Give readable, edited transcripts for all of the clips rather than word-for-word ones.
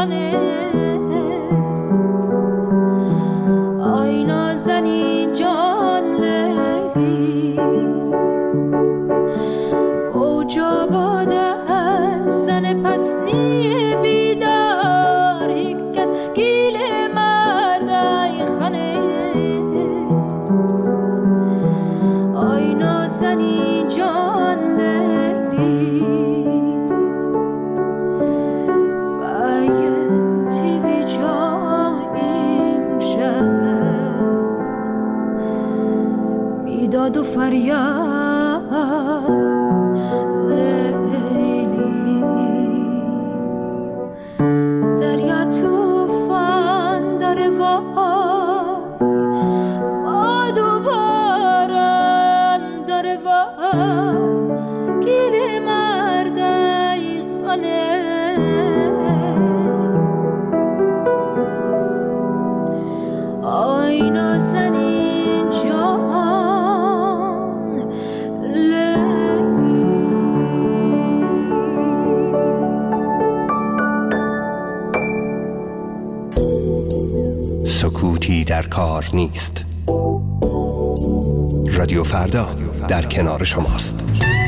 خانه آی نازنین جان لیلی اوجا باده از زن پسنی بیدار یک کس گیل مردای خانه آی نازنین جان لیلی بایم تیوی جاییم شد بیداد و فریاد لیلی دریا توفان داره وای باد و باران داره وای گیل مردای خانه آی نازنین جان لیلی سکوتی در کار نیست. رادیو فردا در کنار شماست.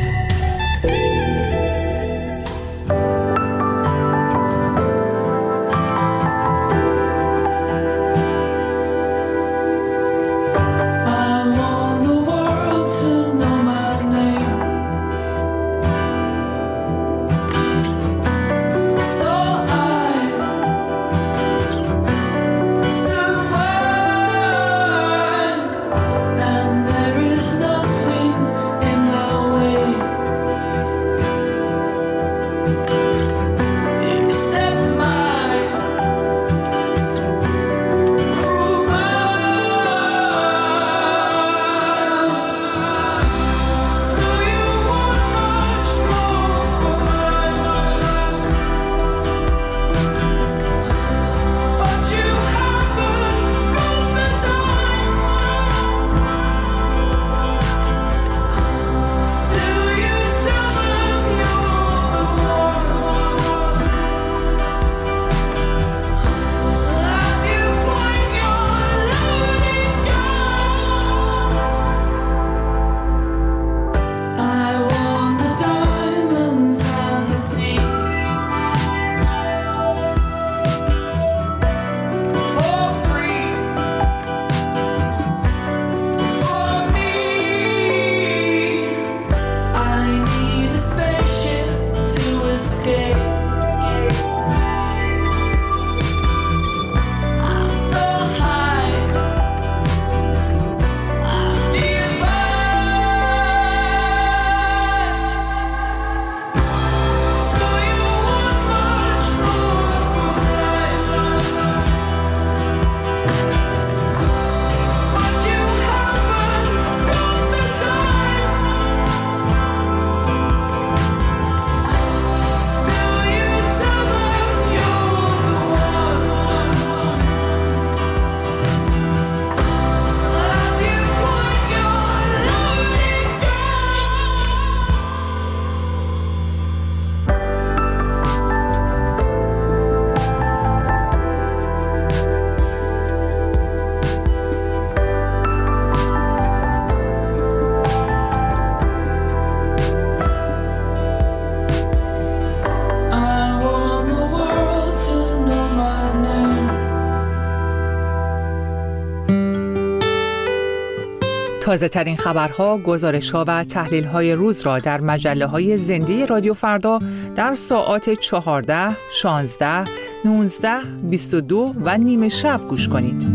تازه ترین خبرها، گزارش‌ها و تحلیل‌های روز را در مجله‌های زنده رادیو فردا در ساعات 14، 16، 19، 22 و نیم شب گوش کنید.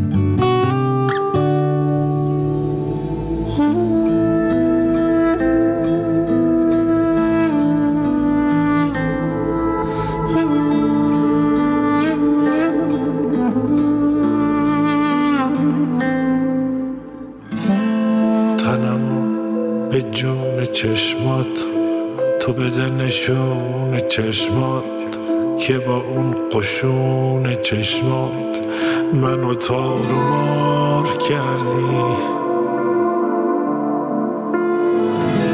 به جون چشمات تو بده نشون چشمات که با اون قشون چشمات منو تار و مار کردی.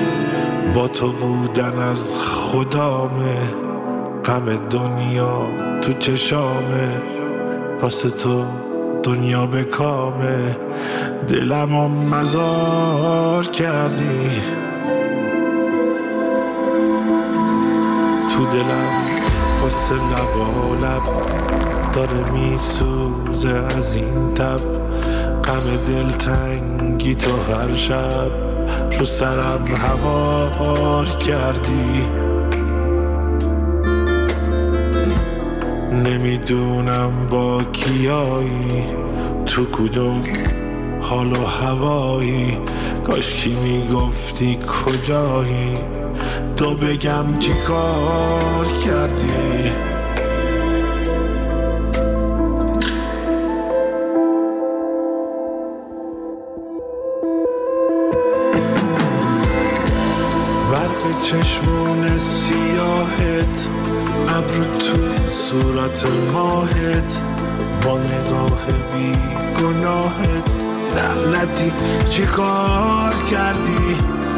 با تو بودن از خدامه غم دنیا تو چشامه، واسه تو دنیا به کامه، دلمو مزار کردی. تو دلم واسه لب داره میسوزه از این تب، غم دلتنگی تو هر شب رو سرم هوار کردی. نمیدونم با کیایی، تو کدوم حال و هوایی، کاشکی میگفتی کجایی، تو بگم چی کار کردی. برق چشمون سیاهت، ابرو تو صورت ماهت، با نگاه بی گناهت، لعنتی چی کار کردی.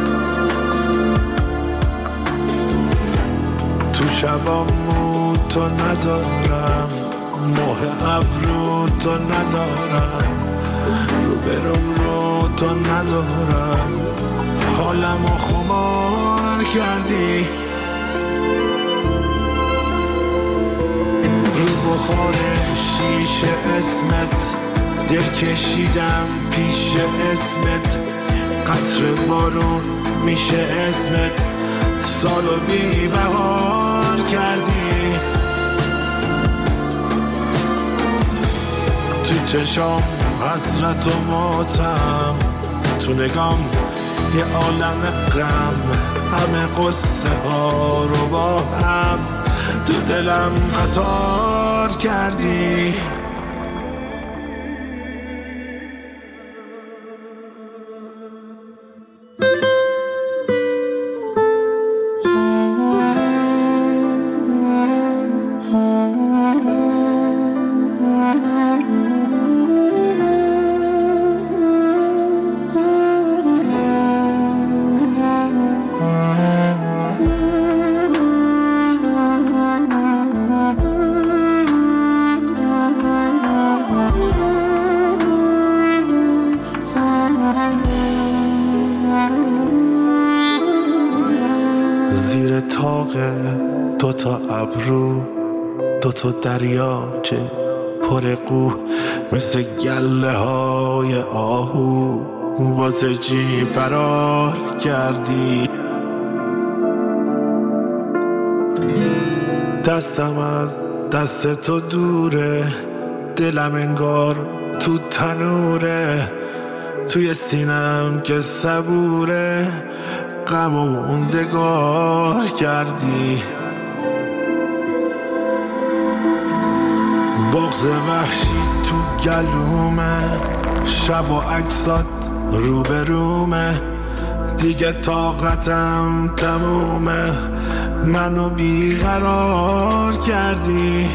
تو شبامو تو ندارم، ماه ابرو تو ندارم، رو برم رو تو ندارم، حالمو خمار کردی. رو بخار شیشه اسمت، دل کشیدم پیش اسمت، قطر بارون میشه اسمت، سالو بی بهار کردی. تو چشام حسرت و ماتم، تو نگام یه عالم غم، همه قصه ها رو با هم تو دلم قطار کردی. دوتا ابرو، دوتا دریاچه پر قو، مثل گله های آهو، واسه چی فرار کردی. دستم از دست تو دوره، دلم انگار تو تنوره، توی سینم که صبوره، غم و موندگار کردی. بغض وحشی تو گلومه، شب و عکسات روبرومه، دیگه طاقتم تمومه، منو بیقرار کردی.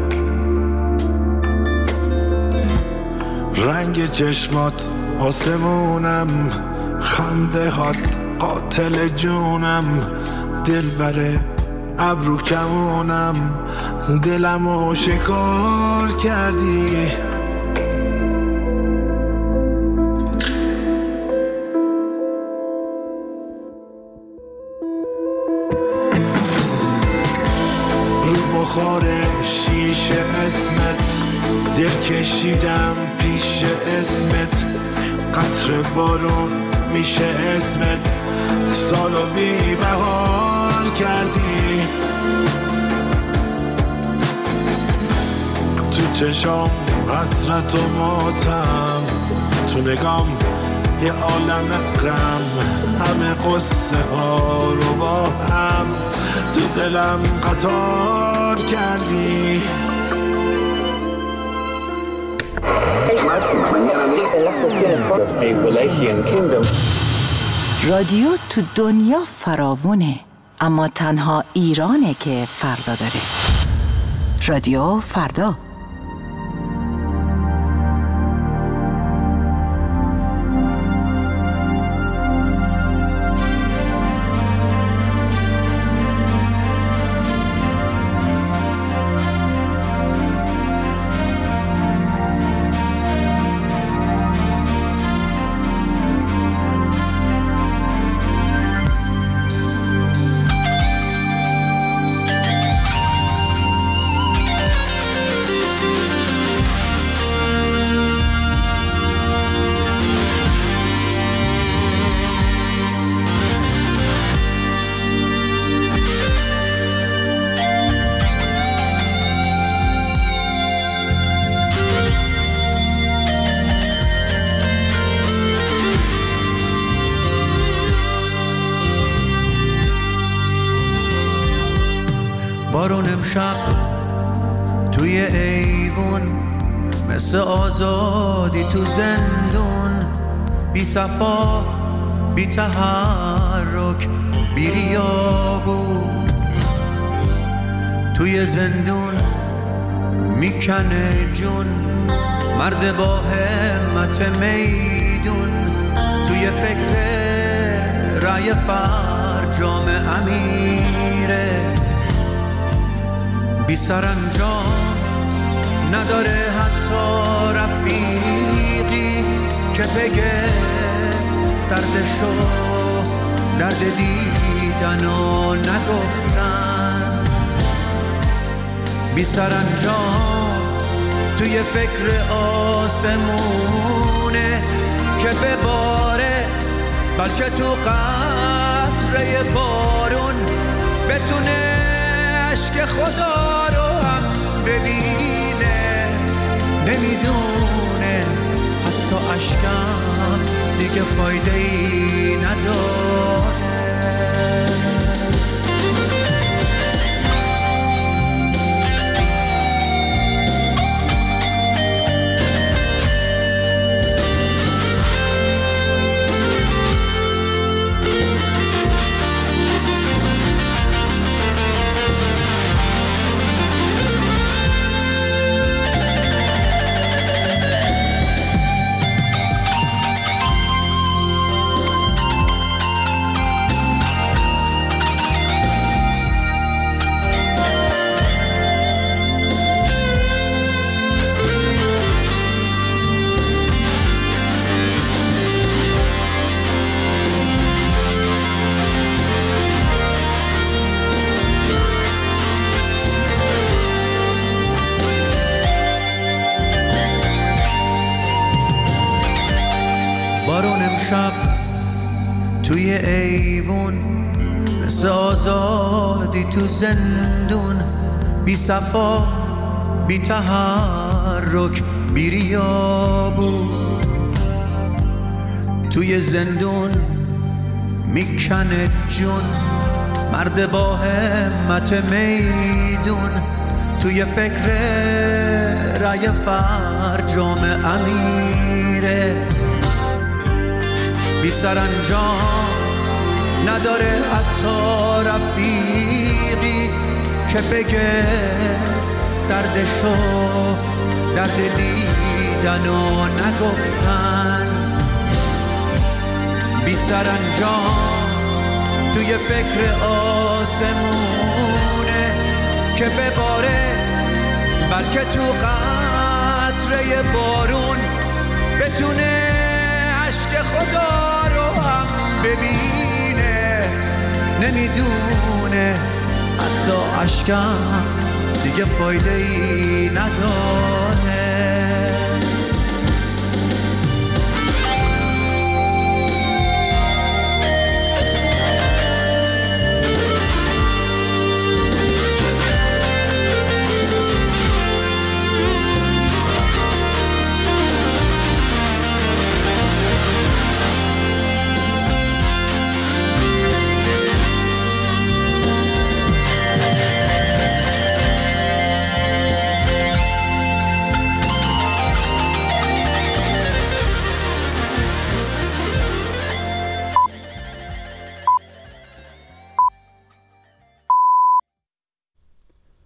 رنگ چشمات آسمونم، خنده هات قاتل جونم، دل بره ابرو کمونم، دلمو شکار کردی. رو بخار شیشه اسمت، دل کشیدم پیش اسمت، قطر بارون میشه اسمت، سالو بی بهار کردی. تو چشام حسرت و ماتم، تو نگام یه عالم غم، همه قصه ها رو با هم تو دلم قطار کردی. رادیو تو دنیا فراوونه، اما تنها ایرانه که فردا داره. رادیو فردا. بارون امشب توی ایوون مثل آزادی تو زندون، بی صفا بی تحرک بی ریابون، توی زندون میکنه جون مرد با همت میدون، توی فکر رای فرجام امیره، بی سرانجام نداره حتی رفیقی که بگه دردشو درد دیدن و نگفتن، بی سرانجام توی فکر آسمونه که بباره، بلکه تو قطره بارون بتونه عشق خدا رو هم ببینه، نمیدونه حتی عشقم دیگه فایده ای نداره. بارون امشب توی ایوون مثل آزادی تو زندون، بی صفا بی تحرک بی ریابون، توی زندون میکنه جون مرد با همت میدون، توی فکر رای فرجام امیره، بی سرانجام نداره حتی رفیقی که بگه دردشو درد دیدن و نگفتن، بی سرانجام توی فکر آسمونه که بباره، بلکه تو قطره بارون بتونه عشق خدا رو هم ببینه، نمیدونه حتی عشقم دیگه فایده ای نداره.